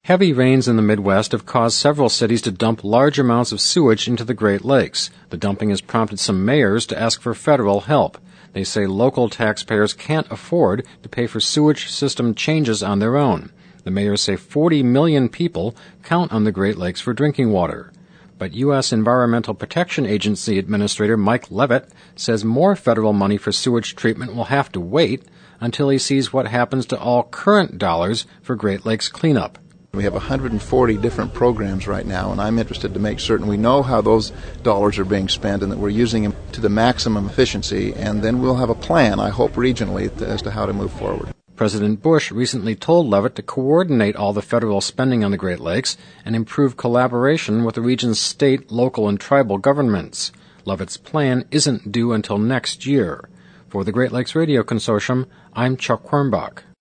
Heavy rains in the Midwest have caused several cities to dump large amounts of sewage into the Great Lakes. The dumping has prompted some mayors to ask for federal help. They say local taxpayers can't afford to pay for sewage system changes on their own. The mayors say 40 million people count on the Great Lakes for drinking water. But U.S. Environmental Protection Agency Administrator Mike Leavitt says more federal money for sewage treatment will have to wait until he sees what happens to all current dollars for Great Lakes cleanup. We have 140 different programs right now, and I'm interested to make certain we know how those dollars are being spent and that we're using them to the maximum efficiency, and then we'll have a plan, I hope regionally, as to how to move forward. President Bush recently told Leavitt to coordinate all the federal spending on the Great Lakes and improve collaboration with the region's state, local, and tribal governments. Leavitt's plan isn't due until next year. For the Great Lakes Radio Consortium, I'm Chuck Quirmbach.